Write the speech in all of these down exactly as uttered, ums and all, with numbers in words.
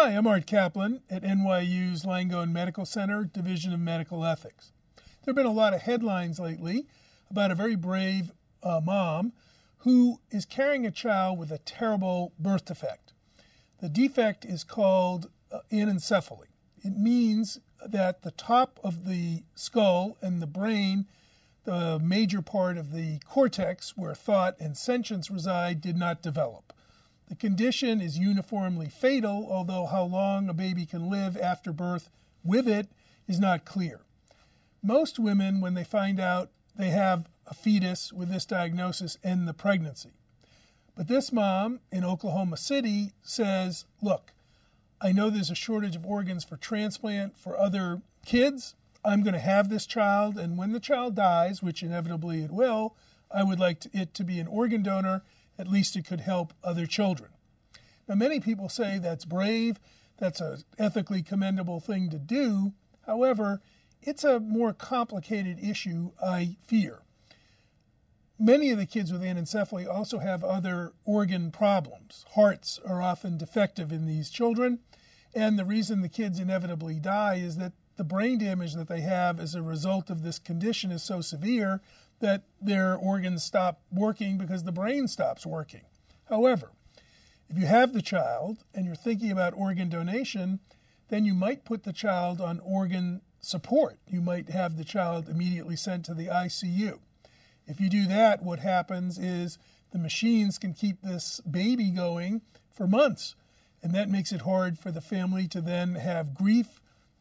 Hi, I'm Art Kaplan at N Y U's Langone Medical Center, Division of Medical Ethics. There have been a lot of headlines lately about a very brave uh, mom who is carrying a child with a terrible birth defect. The defect is called uh, anencephaly. It means that the top of the skull and the brain, the major part of the cortex where thought and sentience reside, did not develop. The condition is uniformly fatal, although how long a baby can live after birth with it is not clear. Most women, when they find out they have a fetus with this diagnosis, end the pregnancy. But this mom in Oklahoma City says, look, I know there's a shortage of organs for transplant for other kids. I'm going to have this child, and when the child dies, which inevitably it will, I would like to, it to be an organ donor. At least it could help other children. Now, many people say that's brave, that's an ethically commendable thing to do. However, it's a more complicated issue, I fear. Many of the kids with anencephaly also have other organ problems. Hearts are often defective in these children, and the reason the kids inevitably die is that the brain damage that they have as a result of this condition is so severe that their organs stop working because the brain stops working. However, if you have the child and you're thinking about organ donation, then you might put the child on organ support. You might have the child immediately sent to the I C U. If you do that, what happens is the machines can keep this baby going for months, and that makes it hard for the family to then have grief,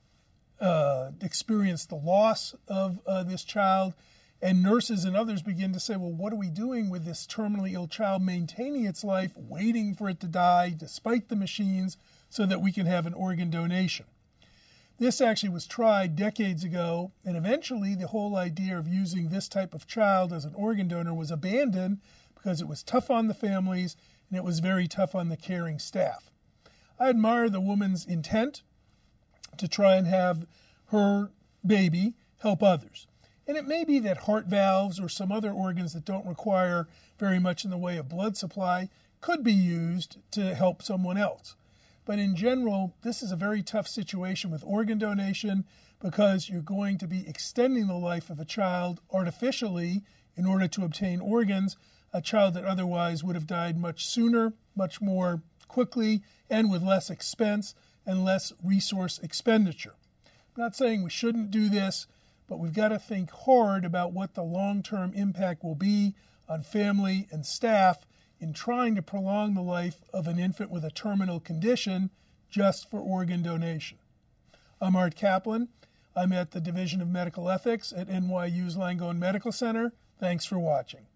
uh, experience the loss of uh, this child. And nurses and others begin to say, well, what are we doing with this terminally ill child, maintaining its life, waiting for it to die despite the machines so that we can have an organ donation? This actually was tried decades ago, and eventually the whole idea of using this type of child as an organ donor was abandoned because it was tough on the families and it was very tough on the caring staff. I admire the woman's intent to try and have her baby help others. And it may be that heart valves or some other organs that don't require very much in the way of blood supply could be used to help someone else. But in general, this is a very tough situation with organ donation because you're going to be extending the life of a child artificially in order to obtain organs, a child that otherwise would have died much sooner, much more quickly, and with less expense and less resource expenditure. I'm not saying we shouldn't do this, but we've got to think hard about what the long-term impact will be on family and staff in trying to prolong the life of an infant with a terminal condition just for organ donation. I'm Art Kaplan. I'm at the Division of Medical Ethics at N Y U's Langone Medical Center. Thanks for watching.